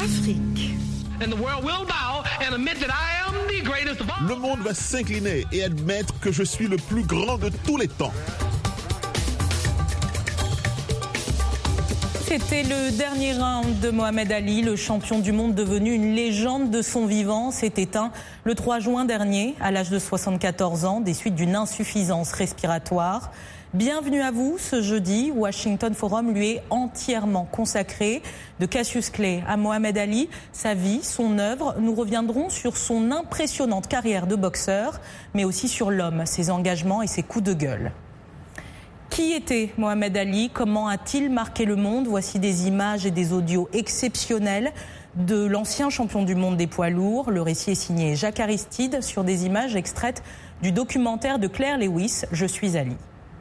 Afrique. Le monde va s'incliner et admettre que je suis le plus grand de tous les temps. C'était le dernier round de Mohamed Ali, le champion du monde devenu une légende de son vivant, s'est éteint le 3 juin dernier à l'âge de 74 ans des suites d'une insuffisance respiratoire. Bienvenue à vous ce jeudi. Washington Forum lui est entièrement consacré. De Cassius Clay à Mohamed Ali, sa vie, son œuvre. Nous reviendrons sur son impressionnante carrière de boxeur, mais aussi sur l'homme, ses engagements et ses coups de gueule. Qui était Mohamed Ali? Comment a-t-il marqué le monde? Voici des images et des audios exceptionnels de l'ancien champion du monde des poids lourds. Le récit est signé Jacques Aristide sur des images extraites du documentaire de Claire Lewis, Je suis Ali.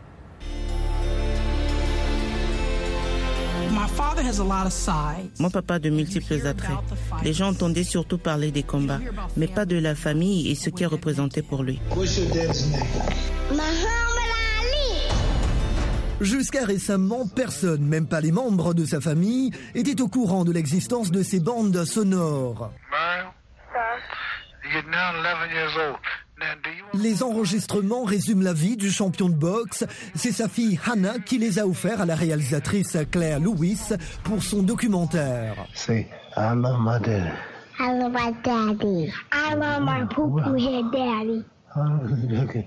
Mon papa a de multiples attraits. Les gens entendaient surtout parler des combats, mais pas de la famille et ce qu'elle représentait pour lui. Jusqu'à récemment, personne, même pas les membres de sa famille, était au courant de l'existence de ces bandes sonores. Les enregistrements résument la vie du champion de boxe. C'est sa fille Hannah qui les a offerts à la réalisatrice Claire Lewis pour son documentaire. Say, I love my daddy. I love my daddy. I love my poo-poo head daddy. Okay.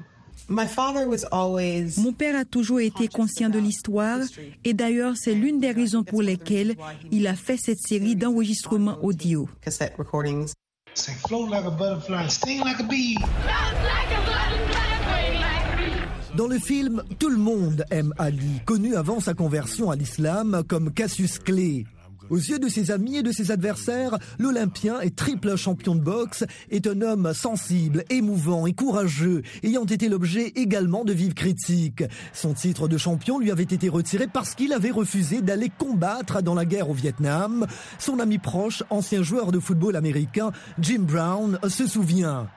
Mon père a toujours été conscient de l'histoire et d'ailleurs c'est l'une des raisons pour lesquelles il a fait cette série d'enregistrements audio. Dans le film, tout le monde aime Ali, connu avant sa conversion à l'islam comme Cassius Clay. Aux yeux de ses amis et de ses adversaires, l'Olympien et triple champion de boxe est un homme sensible, émouvant et courageux, ayant été l'objet également de vives critiques. Son titre de champion lui avait été retiré parce qu'il avait refusé d'aller combattre dans la guerre au Vietnam. Son ami proche, ancien joueur de football américain, Jim Brown, se souvient.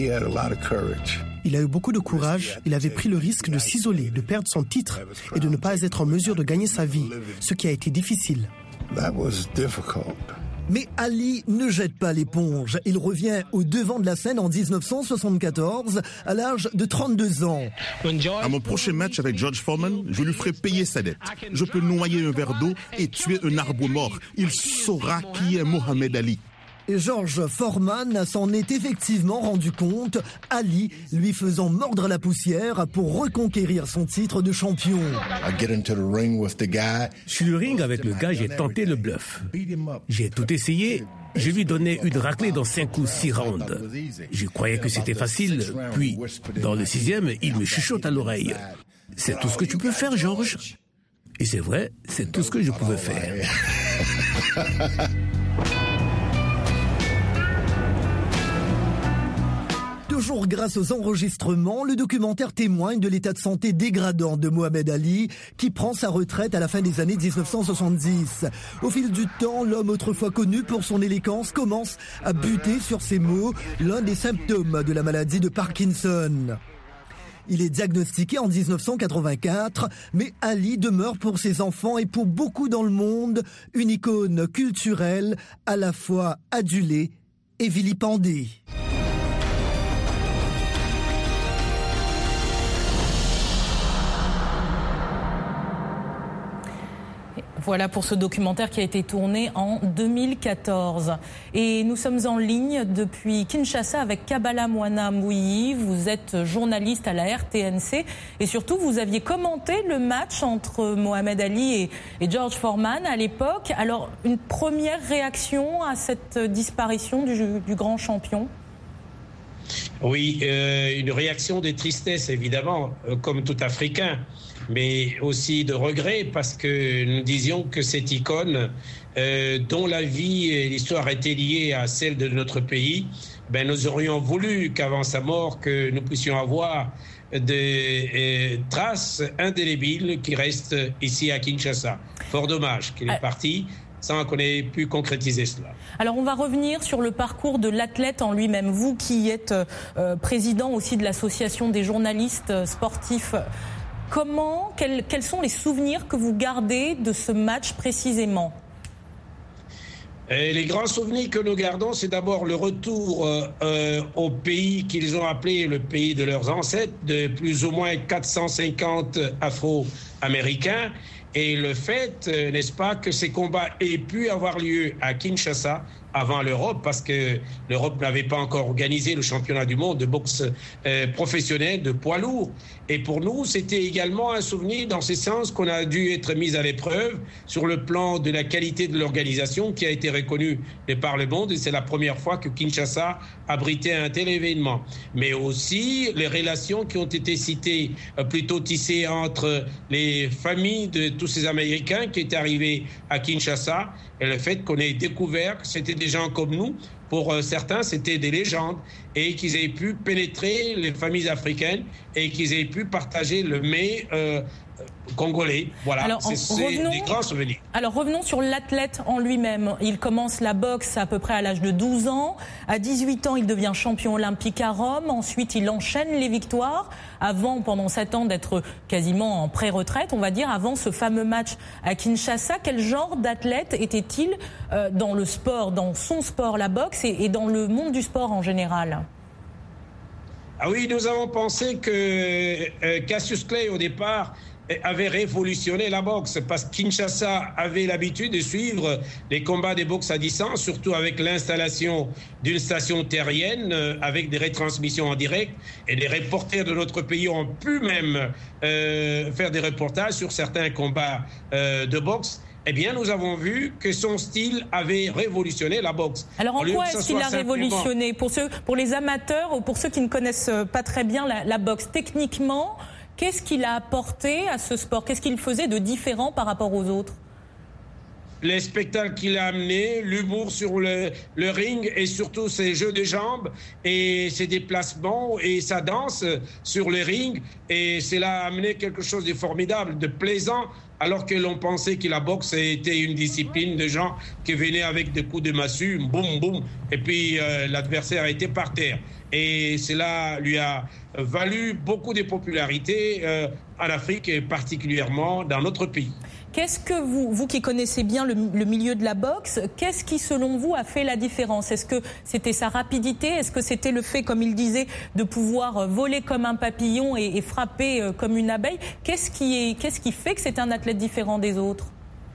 Il a eu beaucoup de courage, il avait pris le risque de s'isoler, de perdre son titre et de ne pas être en mesure de gagner sa vie, ce qui a été difficile. Mais Ali ne jette pas l'éponge. Il revient au devant de la scène en 1974, à l'âge de 32 ans. À mon prochain match avec George Foreman, je lui ferai payer sa dette. Je peux noyer un verre d'eau et tuer un arbre mort. Il saura qui est Mohamed Ali. Et George Foreman s'en est effectivement rendu compte, Ali lui faisant mordre la poussière pour reconquérir son titre de champion. Sur le ring avec le gars, j'ai tenté le bluff. J'ai tout essayé. Je lui donnais une raclée dans 5 ou 6 rounds. Je croyais que c'était facile. Puis, dans le 6e, il me chuchote à l'oreille. C'est tout ce que tu peux faire, George. Et c'est vrai, c'est tout ce que je pouvais faire. Toujours grâce aux enregistrements, le documentaire témoigne de l'état de santé dégradant de Mohamed Ali, qui prend sa retraite à la fin des années 1970. Au fil du temps, l'homme autrefois connu pour son élégance commence à buter sur ses maux, l'un des symptômes de la maladie de Parkinson. Il est diagnostiqué en 1984, mais Ali demeure pour ses enfants et pour beaucoup dans le monde une icône culturelle à la fois adulée et vilipendée. Voilà pour ce documentaire qui a été tourné en 2014. Et nous sommes en ligne depuis Kinshasa avec Kabala Mwana Mouyi. Vous êtes journaliste à la RTNC et surtout vous aviez commenté le match entre Mohamed Ali et George Foreman à l'époque. Alors une première réaction à cette disparition du grand champion ? Oui, une réaction de tristesse évidemment, comme tout Africain. Mais aussi de regret parce que nous disions que cette icône dont la vie et l'histoire étaient liées à celle de notre pays, nous aurions voulu qu'avant sa mort que nous puissions avoir des traces indélébiles qui restent ici à Kinshasa. Fort dommage qu'il est parti sans qu'on ait pu concrétiser cela. Alors on va revenir sur le parcours de l'athlète en lui-même. Vous qui êtes président aussi de l'association des journalistes sportifs, quels sont les souvenirs que vous gardez de ce match précisément ? Et les grands souvenirs que nous gardons, c'est d'abord le retour au pays qu'ils ont appelé le pays de leurs ancêtres, de plus ou moins 450 Afro-Américains, et le fait, n'est-ce pas, que ces combats aient pu avoir lieu à Kinshasa avant l'Europe, parce que l'Europe n'avait pas encore organisé le championnat du monde de boxe professionnelle de poids lourd. Et pour nous, c'était également un souvenir dans ce sens qu'on a dû être mis à l'épreuve sur le plan de la qualité de l'organisation qui a été reconnue par le monde. Et c'est la première fois que Kinshasa abritait un tel événement. Mais aussi les relations qui ont été citées, plutôt tissées entre les familles de tous ces Américains qui étaient arrivés à Kinshasa, et le fait qu'on ait découvert que c'était des gens comme nous. Pour certains, c'était des légendes, et qu'ils aient pu pénétrer les familles africaines et qu'ils aient pu partager le mets congolais. Voilà, c'est des grands souvenirs. Alors revenons sur l'athlète en lui-même. Il commence la boxe à peu près à l'âge de 12 ans. À 18 ans, il devient champion olympique à Rome. Ensuite, il enchaîne les victoires avant, pendant 7 ans, d'être quasiment en pré-retraite, on va dire, avant ce fameux match à Kinshasa. Quel genre d'athlète était-il dans le sport, dans son sport, la boxe, et dans le monde du sport en général? Ah oui, nous avons pensé que Cassius Clay, au départ, avait révolutionné la boxe, parce que Kinshasa avait l'habitude de suivre les combats de boxe à distance, surtout avec l'installation d'une station terrienne avec des retransmissions en direct, et les reporters de notre pays ont pu même faire des reportages sur certains combats de boxe. Eh bien, nous avons vu que son style avait révolutionné la boxe. Alors, en quoi est-ce qu'il a révolutionné pour les amateurs ou pour ceux qui ne connaissent pas très bien la boxe? Techniquement, qu'est-ce qu'il a apporté à ce sport? Qu'est-ce qu'il faisait de différent par rapport aux autres? Les spectacles qu'il a amenés, l'humour sur le ring, et surtout ses jeux de jambes et ses déplacements et sa danse sur le ring. Et cela a amené quelque chose de formidable, de plaisant, alors que l'on pensait que la boxe était une discipline de gens qui venaient avec des coups de massue, boum, boum, et puis l'adversaire était par terre. Et cela lui a valu beaucoup de popularité en Afrique et particulièrement dans notre pays. Qu'est-ce que vous qui connaissez bien le milieu de la boxe, qu'est-ce qui, selon vous, a fait la différence? Est-ce que c'était sa rapidité? Est-ce que c'était le fait, comme il disait, de pouvoir voler comme un papillon et frapper comme une abeille? Qu'est-ce qui fait que c'est un athlète différent des autres?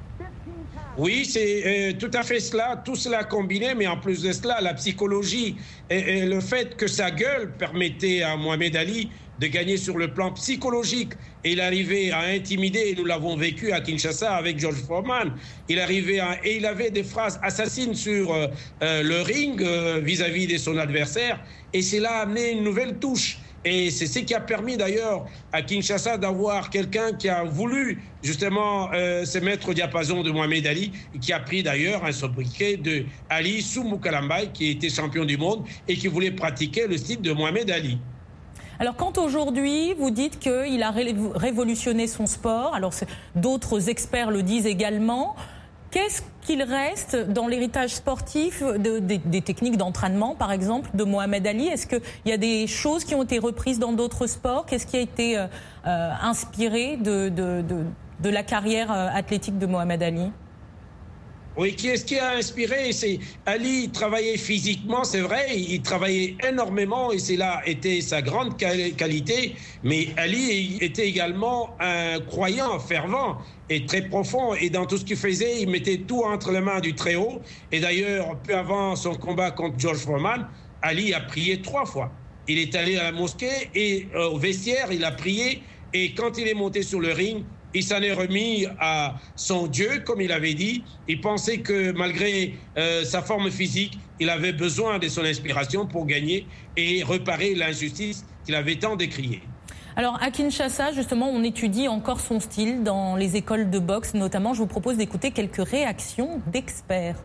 Oui, c'est tout à fait cela, tout cela combiné, mais en plus de cela, la psychologie et le fait que sa gueule permettait à Mohamed Ali de gagner sur le plan psychologique. Et il arrivait à intimider, et nous l'avons vécu à Kinshasa avec George Foreman, il avait des phrases assassines sur le ring vis-à-vis de son adversaire, et cela a amené une nouvelle touche. Et c'est ce qui a permis d'ailleurs à Kinshasa d'avoir quelqu'un qui a voulu justement se mettre au diapason de Mohamed Ali, et qui a pris d'ailleurs un sobriquet de Ali Soumou Kalambaye, qui était champion du monde et qui voulait pratiquer le style de Mohamed Ali. Alors quand aujourd'hui vous dites qu'il a révolutionné son sport, alors d'autres experts le disent également, qu'est-ce qu'il reste dans l'héritage sportif des techniques d'entraînement, par exemple, de Mohamed Ali? Est-ce qu'il y a des choses qui ont été reprises dans d'autres sports? Qu'est-ce qui a été inspiré de la carrière athlétique de Mohamed Ali? Oui, ce qui a inspiré? C'est Ali travaillait physiquement, c'est vrai, il travaillait énormément et cela était sa grande qualité, mais Ali était également un croyant fervent et très profond, et dans tout ce qu'il faisait, il mettait tout entre les mains du Très-Haut. Et d'ailleurs, peu avant son combat contre George Foreman, Ali a prié 3 fois. Il est allé à la mosquée et au vestiaire, il a prié, et quand il est monté sur le ring, il s'en est remis à son Dieu, comme il avait dit. Il pensait que malgré sa forme physique, il avait besoin de son inspiration pour gagner et réparer l'injustice qu'il avait tant décriée. Alors à Kinshasa, justement, on étudie encore son style dans les écoles de boxe. Notamment, je vous propose d'écouter quelques réactions d'experts.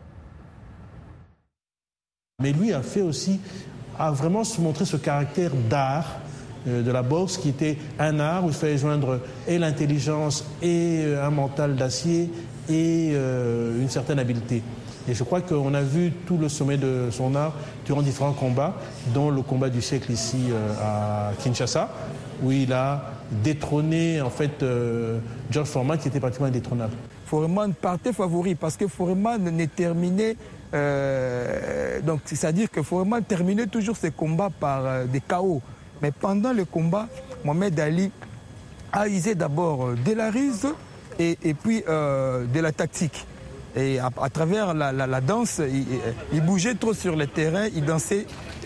Mais lui a vraiment montré ce caractère d'art de la boxe, qui était un art où il fallait joindre et l'intelligence et un mental d'acier et une certaine habileté. Et je crois qu'on a vu tout le sommet de son art durant différents combats, dont le combat du siècle ici à Kinshasa, où il a détrôné en fait George Foreman, qui était pratiquement indétrônable. Foreman partait favori parce que Foreman n'est terminé. Donc, c'est-à-dire que Foreman terminait toujours ses combats par des KO. Mais pendant le combat, Mohamed Ali a usé d'abord de la ruse et puis de la tactique. Et à travers la danse, il bougeait trop sur le terrain, il dansait.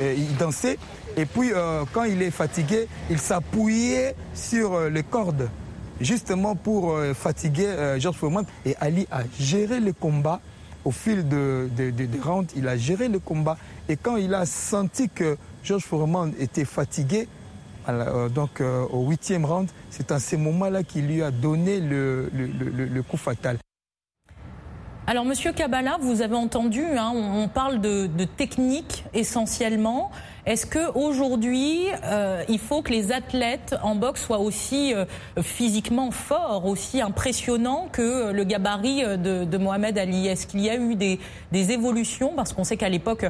Et puis, quand il est fatigué, il s'appuyait sur les cordes, justement pour fatiguer George Foreman. Et Ali a géré le combat au fil de rounds. Il a géré le combat. Et quand il a senti que George Foreman était fatigué, donc au 8e round, c'est à ce moment-là qu'il lui a donné le coup fatal. Alors, Monsieur Kabala, vous avez entendu, on parle de technique essentiellement. Est-ce qu'aujourd'hui, il faut que les athlètes en boxe soient aussi physiquement forts, aussi impressionnants que le gabarit de Mohamed Ali? Est-ce qu'il y a eu des évolutions? Parce qu'on sait qu'à l'époque,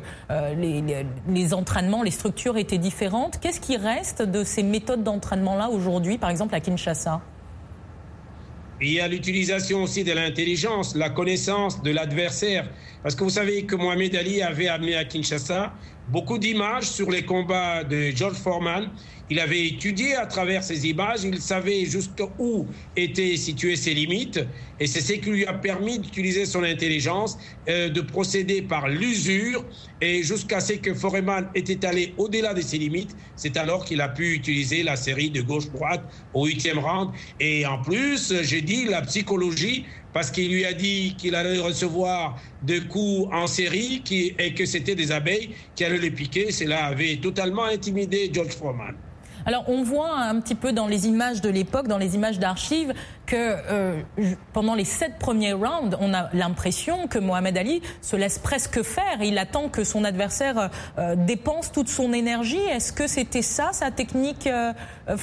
les entraînements, les structures étaient différentes. Qu'est-ce qui reste de ces méthodes d'entraînement-là aujourd'hui, par exemple à Kinshasa? Il y a l'utilisation aussi de l'intelligence, la connaissance de l'adversaire. Parce que vous savez que Mohamed Ali avait amené à Kinshasa beaucoup d'images sur les combats de George Foreman. Il avait étudié à travers ces images, il savait jusqu'où étaient situées ses limites. Et c'est ce qui lui a permis d'utiliser son intelligence, de procéder par l'usure. Et jusqu'à ce que Foreman était allé au-delà de ses limites, c'est alors qu'il a pu utiliser la série de gauche-droite au 8e round. Et en plus, j'ai dit la psychologie, parce qu'il lui a dit qu'il allait recevoir des coups en série et que c'était des abeilles qui allaient les piquer. Cela avait totalement intimidé George Foreman. Alors, on voit un petit peu dans les images de l'époque, dans les images d'archives, que pendant les 7 premiers rounds, on a l'impression que Mohamed Ali se laisse presque faire. Il attend que son adversaire dépense toute son énergie. Est-ce que c'était ça, sa technique favorite ?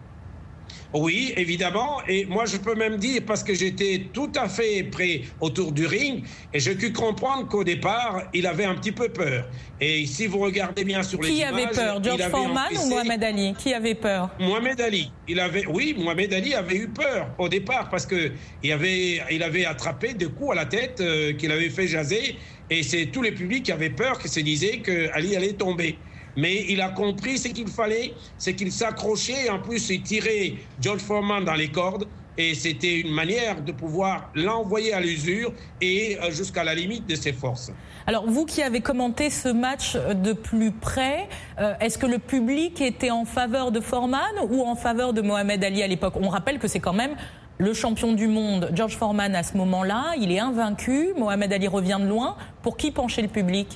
Oui, évidemment. Et moi, je peux même dire, parce que j'étais tout à fait prêt autour du ring, et j'ai pu comprendre qu'au départ, il avait un petit peu peur. Et si vous regardez bien sur les images... Qui avait peur, George Foreman ou Mohamed Ali? Qui avait peur? Mohamed Ali. Mohamed Ali avait eu peur au départ, parce qu'il avait attrapé des coups à la tête qu'il avait fait jaser. Et c'est tout le public qui avait peur, qui se disait qu'Ali allait tomber. Mais il a compris ce qu'il fallait, c'est qu'il s'accrochait et en plus il tirait George Foreman dans les cordes. Et c'était une manière de pouvoir l'envoyer à l'usure et jusqu'à la limite de ses forces. Alors vous qui avez commenté ce match de plus près, est-ce que le public était en faveur de Foreman ou en faveur de Mohamed Ali à l'époque? On rappelle que c'est quand même le champion du monde, George Foreman à ce moment-là. Il est invaincu, Mohamed Ali revient de loin. Pour qui penchait le public?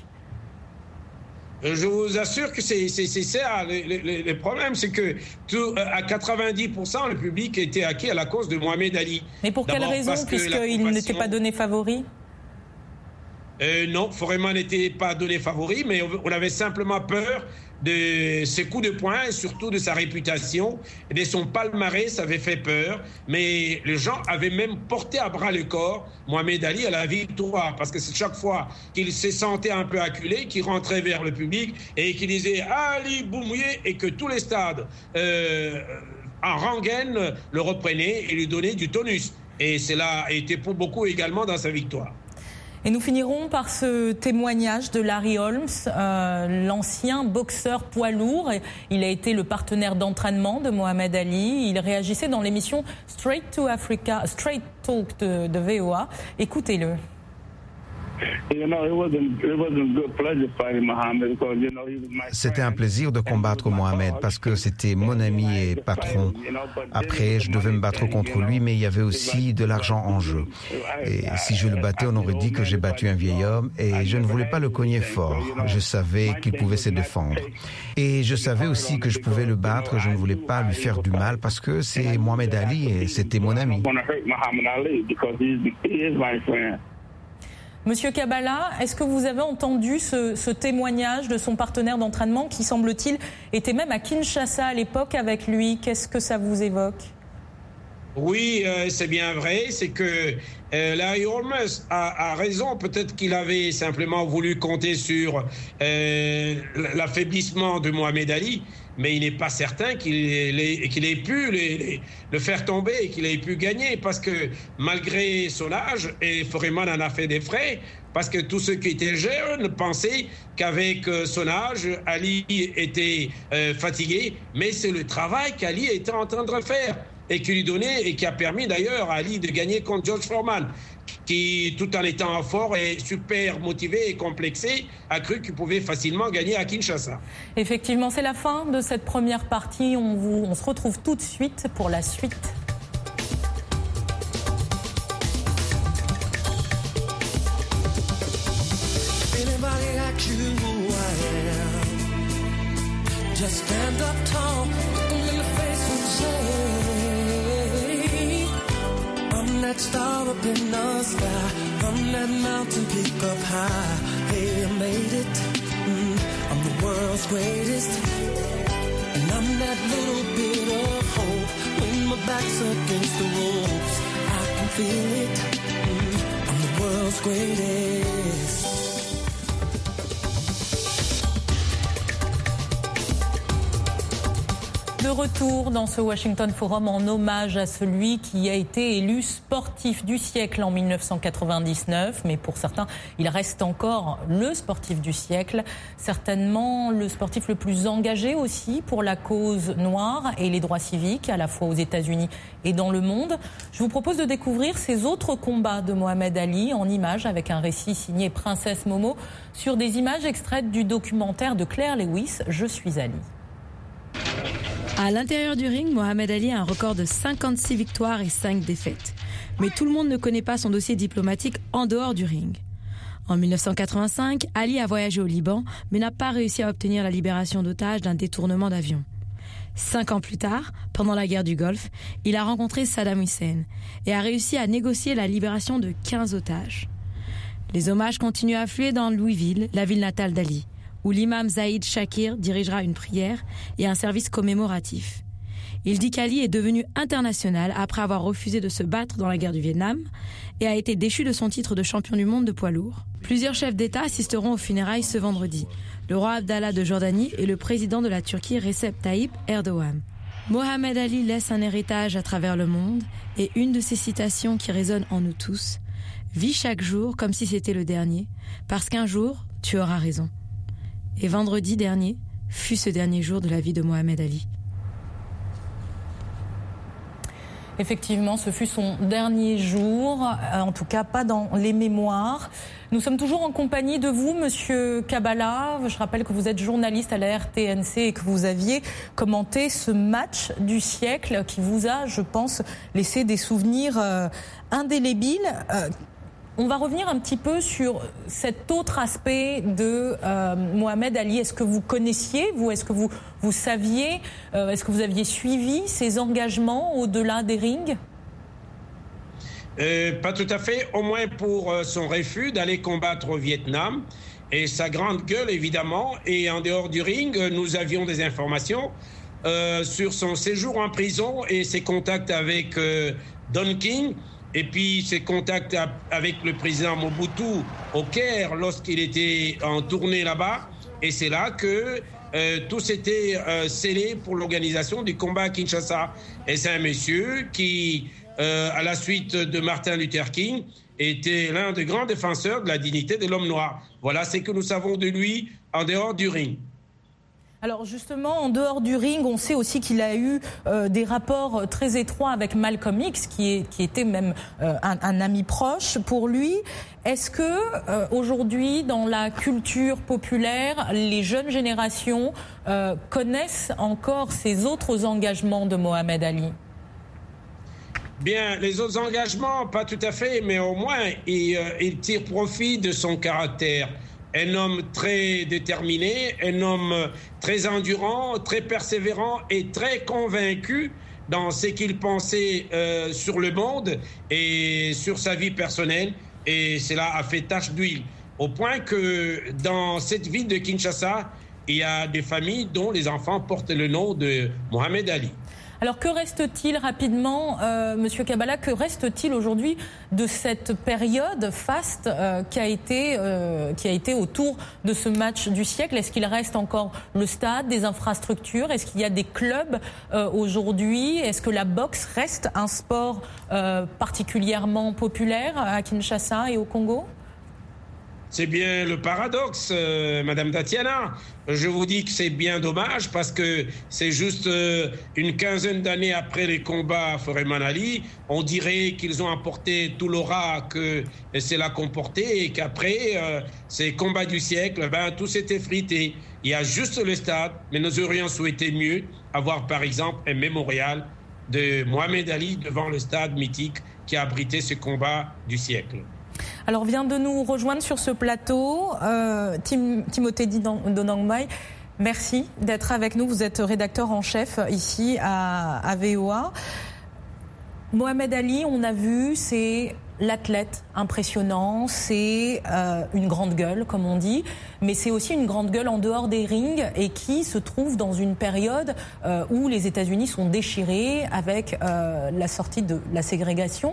Je vous assure que c'est ça. Le problème, c'est que à 90%, le public était acquis à la cause de Mohamed Ali. Mais pour quelle raison, puisqu'il n'était pas donné favori? Non, Foreman n'était pas donné favori, mais on avait simplement peur de ses coups de poing et surtout de sa réputation et de son palmarès. Ça avait fait peur, mais les gens avaient même porté à bras le corps Mohamed Ali à la victoire, parce que c'est chaque fois qu'il se sentait un peu acculé, qu'il rentrait vers le public et qu'il disait Ali Boumouye, et que tous les stades en rengaine le reprenaient et lui donnaient du tonus. Et cela a été pour beaucoup également dans sa victoire. Et nous finirons par ce témoignage de Larry Holmes, l'ancien boxeur poids lourd. Il a été le partenaire d'entraînement de Mohamed Ali. Il réagissait dans l'émission Straight Talk de VOA. Écoutez-le. C'était un plaisir de combattre Mohamed parce que c'était mon ami et patron. Après, je devais me battre contre lui, mais il y avait aussi de l'argent en jeu. Et si je le battais, on aurait dit que j'ai battu un vieil homme et je ne voulais pas le cogner fort. Je savais qu'il pouvait se défendre. Et je savais aussi que je pouvais le battre. Je ne voulais pas lui faire du mal parce que c'est Mohamed Ali et c'était mon ami. Monsieur Kabala, est-ce que vous avez entendu ce témoignage de son partenaire d'entraînement qui, semble-t-il, était même à Kinshasa à l'époque avec lui? Qu'est-ce que ça vous évoque? Oui, c'est bien vrai. C'est que Larry Holmes a raison. Peut-être qu'il avait simplement voulu compter sur l'affaiblissement de Mohamed Ali. mais il n'est pas certain qu'il ait pu le faire tomber et qu'il ait pu gagner, parce que malgré son âge, et Foreman en a fait des frais, parce que tous ceux qui étaient jeunes pensaient qu'avec son âge, Ali était fatigué, mais c'est le travail qu'Ali était en train de faire et qui lui donnait, et qui a permis d'ailleurs à Ali de gagner contre George Foreman, qui, tout en étant fort et super motivé et complexé, a cru qu'il pouvait facilement gagner à Kinshasa. Effectivement, c'est la fin de cette première partie. On se retrouve tout de suite pour la suite. Just stand up tall, look them in the face and say, I'm that star up in the sky, I'm that mountain peak up high. Hey, I made it, I'm the world's greatest, and I'm that little bit of hope. When my back's against the ropes, I can feel it, I'm the world's greatest. De retour dans ce Washington Forum en hommage à celui qui a été élu sportif du siècle en 1999. Mais pour certains, il reste encore le sportif du siècle. Certainement le sportif le plus engagé aussi pour la cause noire et les droits civiques, à la fois aux États-Unis et dans le monde. Je vous propose de découvrir ces autres combats de Mohamed Ali en images, avec un récit signé Princesse Momo sur des images extraites du documentaire de Claire Lewis, Je suis Ali. À l'intérieur du ring, Mohamed Ali a un record de 56 victoires et 5 défaites. Mais tout le monde ne connaît pas son dossier diplomatique en dehors du ring. En 1985, Ali a voyagé au Liban, mais n'a pas réussi à obtenir la libération d'otages d'un détournement d'avion. 5 ans plus tard, pendant la guerre du Golfe, il a rencontré Saddam Hussein et a réussi à négocier la libération de 15 otages. Les hommages continuent à affluer dans Louisville, la ville natale d'Ali, où l'imam Zaïd Shakir dirigera une prière et un service commémoratif. Il dit qu'Ali est devenu international après avoir refusé de se battre dans la guerre du Vietnam et a été déchu de son titre de champion du monde de poids lourd. Plusieurs chefs d'État assisteront aux funérailles ce vendredi. Le roi Abdallah de Jordanie et le président de la Turquie Recep Tayyip Erdogan. Mohamed Ali laisse un héritage à travers le monde et une de ses citations qui résonne en nous tous: « Vis chaque jour comme si c'était le dernier, parce qu'un jour, tu auras raison. » Et vendredi dernier fut ce dernier jour de la vie de Mohamed Ali. Effectivement, ce fut son dernier jour, en tout cas pas dans les mémoires. Nous sommes toujours en compagnie de vous, Monsieur Kabbalah. Je rappelle que vous êtes journaliste à la RTNC et que vous aviez commenté ce match du siècle qui vous a, je pense, laissé des souvenirs indélébiles. On va revenir un petit peu sur cet autre aspect de Mohamed Ali. Est-ce que vous connaissiez, vous, est-ce que vous saviez, est-ce que vous aviez suivi ses engagements au-delà des rings ? Pas tout à fait, au moins pour son refus d'aller combattre au Vietnam et sa grande gueule, évidemment. Et en dehors du ring, nous avions des informations sur son séjour en prison et ses contacts avec Don King. Et puis ses contacts avec le président Mobutu au Caire lorsqu'il était en tournée là-bas. Et c'est là que tout s'était scellé pour l'organisation du combat à Kinshasa. Et c'est un monsieur qui, à la suite de Martin Luther King, était l'un des grands défenseurs de la dignité de l'homme noir. Voilà ce que nous savons de lui en dehors du ring. Alors justement, en dehors du ring, on sait aussi qu'il a eu des rapports très étroits avec Malcolm X, qui était même un ami proche pour lui. Est-ce que aujourd'hui, dans la culture populaire, les jeunes générations connaissent encore ces autres engagements de Mohamed Ali ? Bien, les autres engagements, pas tout à fait, mais au moins, il tire profit de son caractère. Un homme très déterminé, un homme très endurant, très persévérant et très convaincu dans ce qu'il pensait sur le monde et sur sa vie personnelle. Et cela a fait tache d'huile. Au point que dans cette ville de Kinshasa, il y a des familles dont les enfants portent le nom de Mohamed Ali. Alors que reste-t-il rapidement, Monsieur Kabbalah, que reste-t-il aujourd'hui de cette période faste qui a été autour de ce match du siècle? Est-ce qu'il reste encore le stade, des infrastructures? Est-ce qu'il y a des clubs aujourd'hui? Est-ce que la boxe reste un sport particulièrement populaire à Kinshasa et au Congo? C'est bien le paradoxe, Madame Tatiana. Je vous dis que c'est bien dommage parce que c'est juste une quinzaine d'années après les combats à Foreman Ali, on dirait qu'ils ont apporté tout l'aura que cela comportait et qu'après ces combats du siècle, tout s'est effrité. Il y a juste le stade, mais nous aurions souhaité mieux avoir par exemple un mémorial de Mohamed Ali devant le stade mythique qui a abrité ce combat du siècle. Alors vient de nous rejoindre sur ce plateau Timothée Donangmai. Merci d'être avec nous. Vous êtes rédacteur en chef ici à VOA. Mohamed Ali, on a vu, c'est l'athlète impressionnant, c'est une grande gueule comme on dit, mais c'est aussi une grande gueule en dehors des rings et qui se trouve dans une période où les États-Unis sont déchirés avec la sortie de la ségrégation.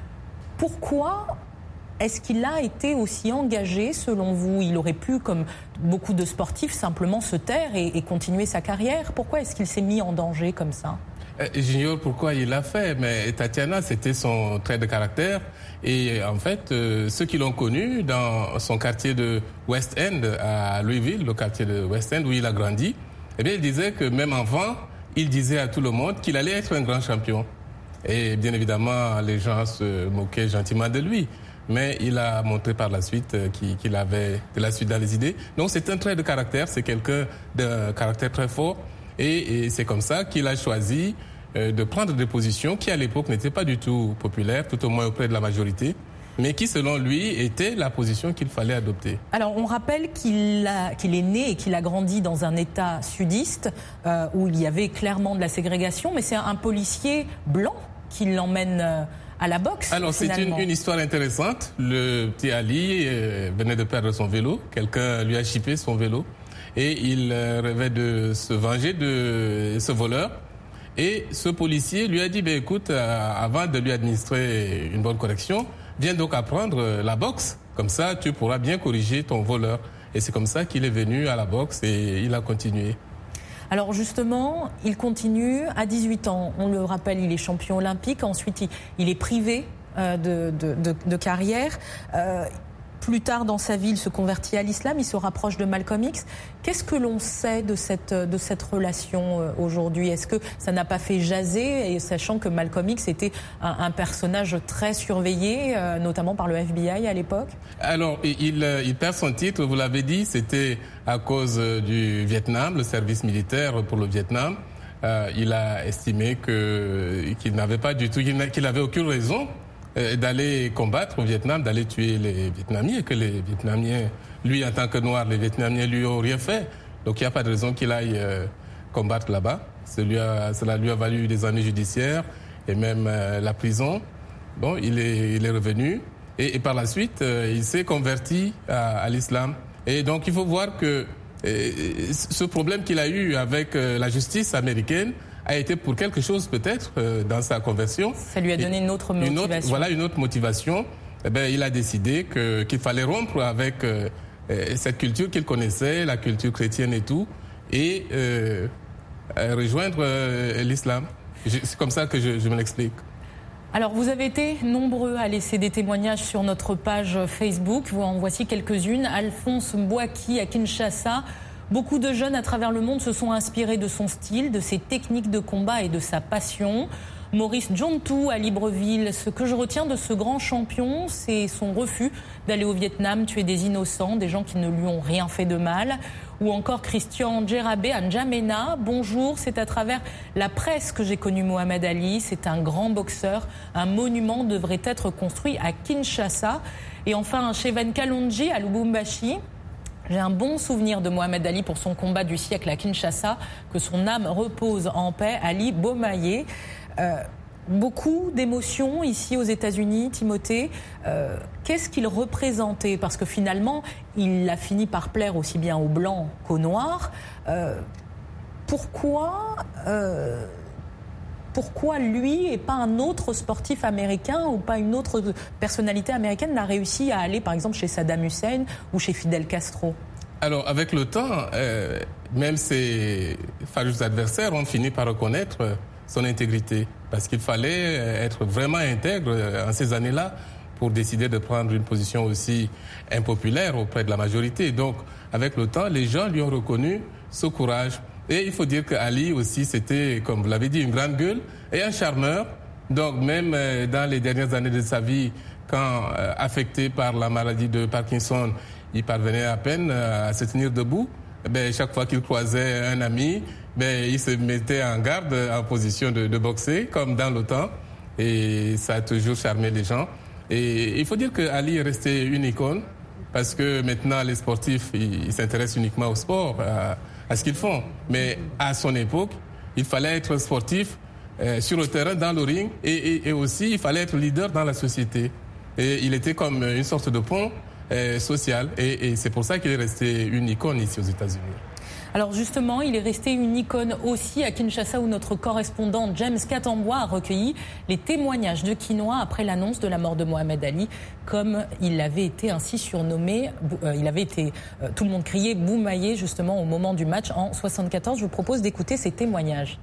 Pourquoi est-ce qu'il a été aussi engagé, selon vous? Il aurait pu, comme beaucoup de sportifs, simplement se taire et continuer sa carrière. Pourquoi est-ce qu'il s'est mis en danger comme ça? J'ignore pourquoi il l'a fait, mais Tatiana, c'était son trait de caractère. Et en fait, ceux qui l'ont connu dans son quartier de West End à Louisville, le quartier de West End où il a grandi, eh bien, il disait que même avant, il disait à tout le monde qu'il allait être un grand champion. Et bien évidemment, les gens se moquaient gentiment de lui. Mais il a montré par la suite qu'il avait de la suite dans les idées. Donc c'est un trait de caractère, c'est quelqu'un de caractère très fort. Et c'est comme ça qu'il a choisi de prendre des positions qui à l'époque n'étaient pas du tout populaires, tout au moins auprès de la majorité, mais qui selon lui était la position qu'il fallait adopter. Alors on rappelle qu'il est né et qu'il a grandi dans un État sudiste où il y avait clairement de la ségrégation, mais c'est un policier blanc qui l'emmène à la boxe. Alors c'est une histoire intéressante. Le petit Ali venait de perdre son vélo. Quelqu'un lui a chippé son vélo et il rêvait de se venger de ce voleur. Et ce policier lui a dit, écoute, avant de lui administrer une bonne correction, viens donc apprendre la boxe. Comme ça, tu pourras bien corriger ton voleur. Et c'est comme ça qu'il est venu à la boxe et il a continué. Alors justement, il continue à 18 ans. On le rappelle, il est champion olympique. Ensuite, il est privé de carrière. Plus tard dans sa vie, il se convertit à l'islam. Il se rapproche de Malcolm X. Qu'est-ce que l'on sait de cette relation aujourd'hui? Est-ce que ça n'a pas fait jaser, et sachant que Malcolm X était un personnage très surveillé, notamment par le FBI à l'époque? Alors, il perd son titre, vous l'avez dit, c'était à cause du Vietnam, le service militaire pour le Vietnam. Il a estimé qu'il n'avait pas du tout, qu'il n'avait aucune raison d'aller combattre au Vietnam, d'aller tuer les Vietnamiens, que les Vietnamiens, lui en tant que noir, les Vietnamiens lui ont rien fait. Donc il n'y a pas de raison qu'il aille combattre là-bas. Cela lui a valu des années judiciaires et même la prison. Bon, il est revenu et par la suite, il s'est converti à l'islam. Et donc il faut voir que ce problème qu'il a eu avec la justice américaine a été pour quelque chose peut-être dans sa conversion. Ça lui a donné une autre motivation. Une autre motivation. Eh bien, il a décidé qu'il fallait rompre avec cette culture qu'il connaissait, la culture chrétienne et tout, et rejoindre l'islam. C'est comme ça que je me l'explique. Alors, vous avez été nombreux à laisser des témoignages sur notre page Facebook. En voici quelques-unes. Alphonse Mbouaki à Kinshasa. Beaucoup de jeunes à travers le monde se sont inspirés de son style, de ses techniques de combat et de sa passion. Maurice Djontou à Libreville. Ce que je retiens de ce grand champion, c'est son refus d'aller au Vietnam tuer des innocents, des gens qui ne lui ont rien fait de mal. Ou encore Christian Djerabé à N'Djamena. Bonjour, c'est à travers la presse que j'ai connu Mohamed Ali. C'est un grand boxeur. Un monument devrait être construit à Kinshasa. Et enfin, Chevan Kalonji à Lubumbashi. J'ai un bon souvenir de Mohamed Ali pour son combat du siècle à Kinshasa. Que son âme repose en paix. Ali Bomaye. Beaucoup d'émotions ici aux États-Unis, Timothée. Qu'est-ce qu'il représentait? Parce que finalement, il a fini par plaire aussi bien aux Blancs qu'aux Noirs. Pourquoi Pourquoi lui et pas un autre sportif américain ou pas une autre personnalité américaine n'a réussi à aller, par exemple, chez Saddam Hussein ou chez Fidel Castro? Alors, avec le temps, même ses fâcheux adversaires ont fini par reconnaître son intégrité. Parce qu'il fallait être vraiment intègre en ces années-là pour décider de prendre une position aussi impopulaire auprès de la majorité. Donc, avec le temps, les gens lui ont reconnu ce courage. Et il faut dire qu'Ali aussi, c'était, comme vous l'avez dit, une grande gueule et un charmeur. Donc, même dans les dernières années de sa vie, quand affecté par la maladie de Parkinson, il parvenait à peine à se tenir debout. Chaque fois qu'il croisait un ami, il se mettait en garde, en position de boxer, comme dans le temps. Et ça a toujours charmé les gens. Et il faut dire qu'Ali est resté une icône, parce que maintenant, les sportifs, ils s'intéressent uniquement au sport, à ce qu'ils font. Mais à son époque, il fallait être sportif sur le terrain, dans le ring, et aussi, il fallait être leader dans la société. Et il était comme une sorte de pont social, et c'est pour ça qu'il est resté une icône ici aux États-Unis. Alors justement, il est resté une icône aussi à Kinshasa, où notre correspondant James Katambois a recueilli les témoignages de Kinois après l'annonce de la mort de Mohamed Ali, comme il avait été ainsi surnommé. Il avait été, tout le monde criait Boumaillé justement au moment du match en 1974. Je vous propose d'écouter ces témoignages.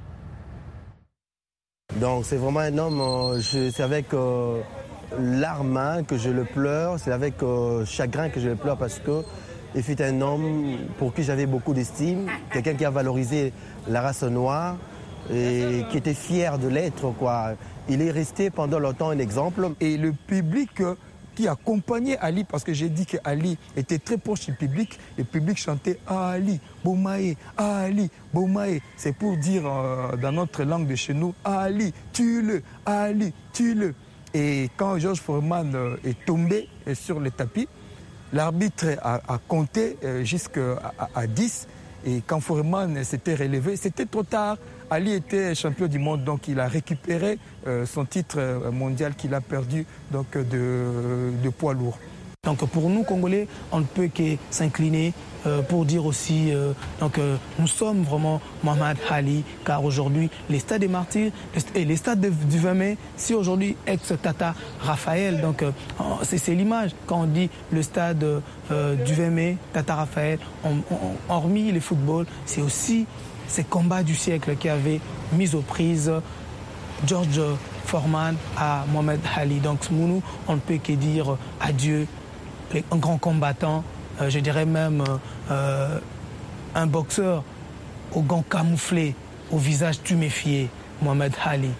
Donc c'est vraiment un homme, c'est avec larmes que je le pleure, c'est avec chagrin que je le pleure, parce que il fut un homme pour qui j'avais beaucoup d'estime, quelqu'un qui a valorisé la race noire et qui était fier de l'être, quoi. Il est resté pendant longtemps un exemple. Et le public qui accompagnait Ali, parce que j'ai dit qu'Ali était très proche du public, le public chantait Ali, Boumaillé, Ali, Boumaillé. C'est pour dire dans notre langue de chez nous, Ali, tue-le, Ali, tue-le. Et quand George Foreman est tombé sur le tapis, l'arbitre a compté jusqu'à 10, et quand Foreman s'était relevé, c'était trop tard. Ali était champion du monde, donc il a récupéré son titre mondial qu'il a perdu donc, de poids lourd. Donc pour nous, Congolais, on ne peut que s'incliner pour dire aussi nous sommes vraiment Mohamed Ali, car aujourd'hui, les stades des Martyrs et les stades du 20 mai, si aujourd'hui ex-Tata Raphaël, donc c'est l'image, quand on dit le stade du 20 mai, Tata Raphaël, hormis le football, c'est aussi ces combats du siècle qui avaient mis aux prises George Foreman à Mohamed Ali. Donc nous, on ne peut que dire adieu, un grand combattant, je dirais même un boxeur aux gants camouflés, au visage tuméfié, Mohamed Ali.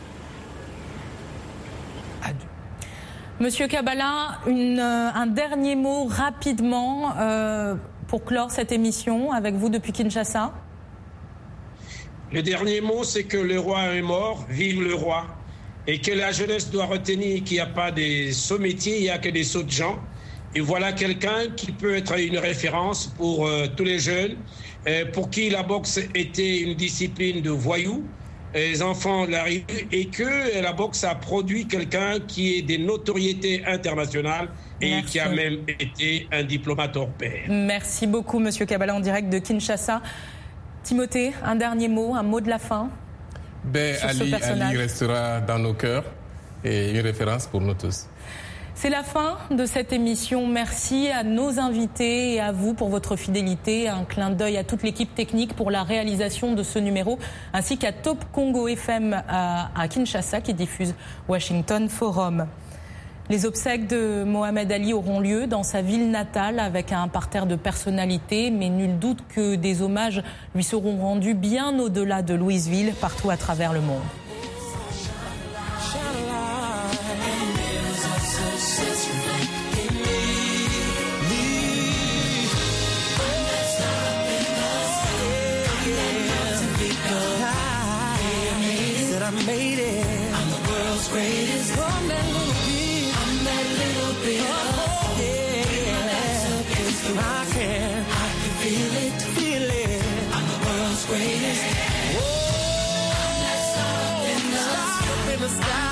Adieu. Monsieur Kabala, un dernier mot rapidement pour clore cette émission avec vous depuis Kinshasa. Le dernier mot, c'est que le roi est mort, vive le roi, et que la jeunesse doit retenir qu'il n'y a pas des sots métiers, il n'y a que des sots de gens. Et voilà quelqu'un qui peut être une référence pour tous les jeunes, pour qui la boxe était une discipline de voyous, les enfants de la rue, et que la boxe a produit quelqu'un qui est des notoriétés internationales et Merci. Qui a même été un diplomate hors pair. Merci beaucoup, Monsieur Kabala, en direct de Kinshasa. Timothée, un dernier mot, un mot de la fin sur ce personnage. Ali restera dans nos cœurs et une référence pour nous tous. C'est la fin de cette émission. Merci à nos invités et à vous pour votre fidélité. Un clin d'œil à toute l'équipe technique pour la réalisation de ce numéro, ainsi qu'à Top Congo FM à Kinshasa qui diffuse Washington Forum. Les obsèques de Mohamed Ali auront lieu dans sa ville natale avec un parterre de personnalités, mais nul doute que des hommages lui seront rendus bien au-delà de Louisville, partout à travers le monde. I made it. I'm the world's greatest. I'm that little bit. I'm that little bit. Oh, yeah. I can feel it, feel it. I'm the world's greatest. Oh, I'm that star up in the sky.